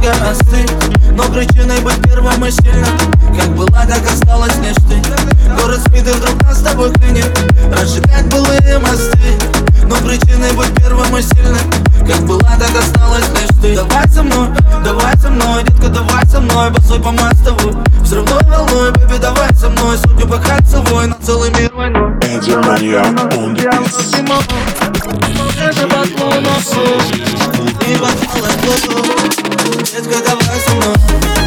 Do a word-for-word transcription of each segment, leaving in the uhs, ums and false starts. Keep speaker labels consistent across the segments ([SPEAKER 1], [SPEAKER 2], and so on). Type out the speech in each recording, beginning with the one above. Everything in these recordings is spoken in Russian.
[SPEAKER 1] немного остыть, но причиной быть первым и сильным, как была, так осталась лишь ты. Город спит и вдруг нас с тобой клинит, разжигать былые мосты, но причиной быть первым и сильным, как была, так осталась лишь ты. Давай со мной, давай со мной, детка, давай со мной, босой по мостовой, взрывной волной, бэби, давай со мной, судьбу по кольцевой, на целый мир войной.
[SPEAKER 2] Эдди Маньяк on the beat.
[SPEAKER 1] Это под луну, и подпалась плоту, детка, давай со мной.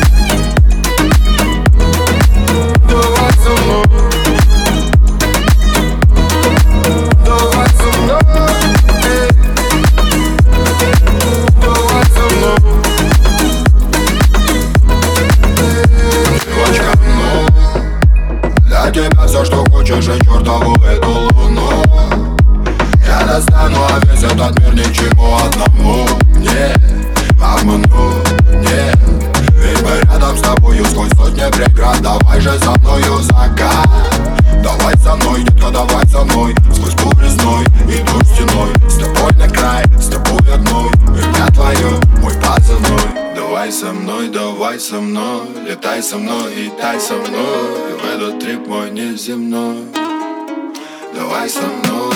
[SPEAKER 3] Давай со мной, давай со мной, эй. Давай со мной, девочка, ну для тебя все, что хочешь, и чертову эту луну. Я достану, а весь этот мир ничему одному не обману, нет. Ведь мы рядом с тобою сквозь сотни преград. Давай же со мною закат. Давай со мной, детка, давай со мной, сквозь бурь зной и дождь стеной. С тобой на край, с тобой одной, имя твое, мой позывной. Давай со мной, давай со мной, летай со мной и тай со мной, в этот трип мой неземной. Давай со мной.